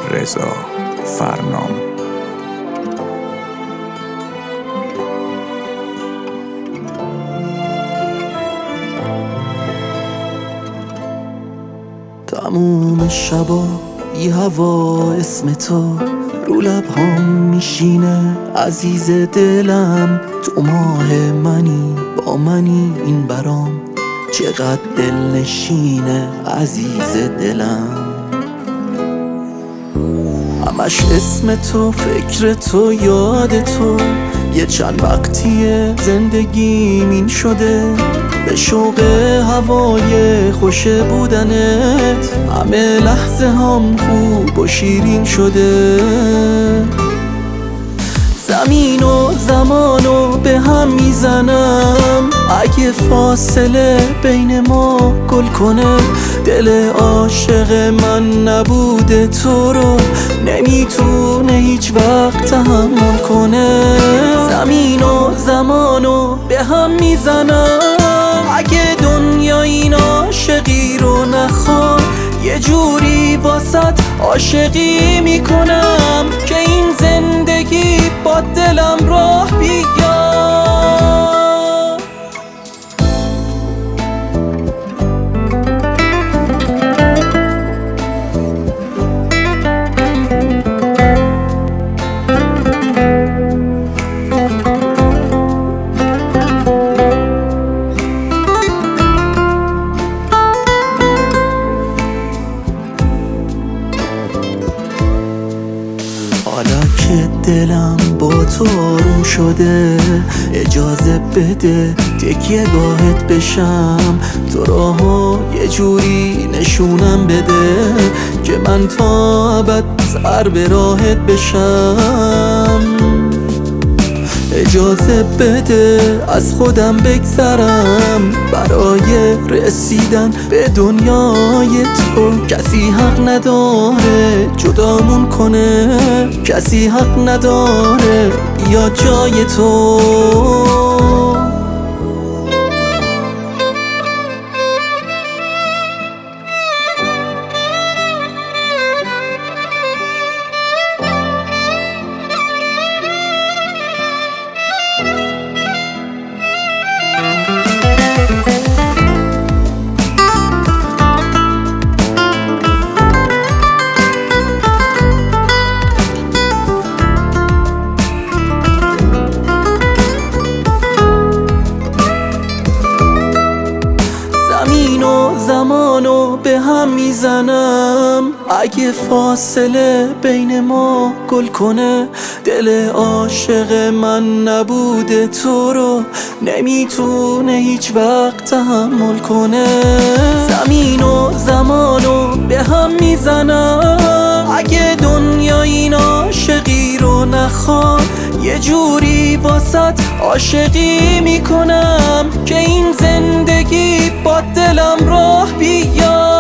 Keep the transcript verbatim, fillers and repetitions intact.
رضا فرنام. تموم شبا بی هوا اسم تو رو لبهام میشینه عزیز دلم. تو ماه منی با منی این برام چقدر دل نشینه عزیز دلم. همش اسم تو، فکر تو، یاد تو، یه چند وقتیه زندگیم این شده به شوق هوای خوش بودنت. همه لحظه هم خوب و شیرین شده. زمین و زمانو به هم میزنم اگه فاصله بین ما گل کنه. دل عاشق من نبوده تو رو نمیتونه هیچ وقت تحمل کنه. زمین و زمانو به هم میزنم اگه دنیا این عاشقی رو نخواد. یه جوری واسط عاشقی میکنم که این زندگی با دلم راه بیاد. حالا که دلم با تو آروم شده اجازه بده تکیه گاهت بشم. تو راهو یه جوری نشونم بده که من تا ابد سر به راهت بشم. اجازه بده از خودم بگذرم برای رسیدن به دنیای تو. کسی حق نداره جدامون کنه، کسی حق نداره یا جای تو. زمین و زمانو به هم میزنم اگه فاصله بین ما گل کنه. دل عاشق من نبوده تو رو نمیتونه هیچ وقت تحمل کنه. زمین و زمانو به هم میزنم اگه دنیا این عاشقی رو نخواد. یه جوری واسط عاشقی میکنم که این زندگی با دلم راه بیاد.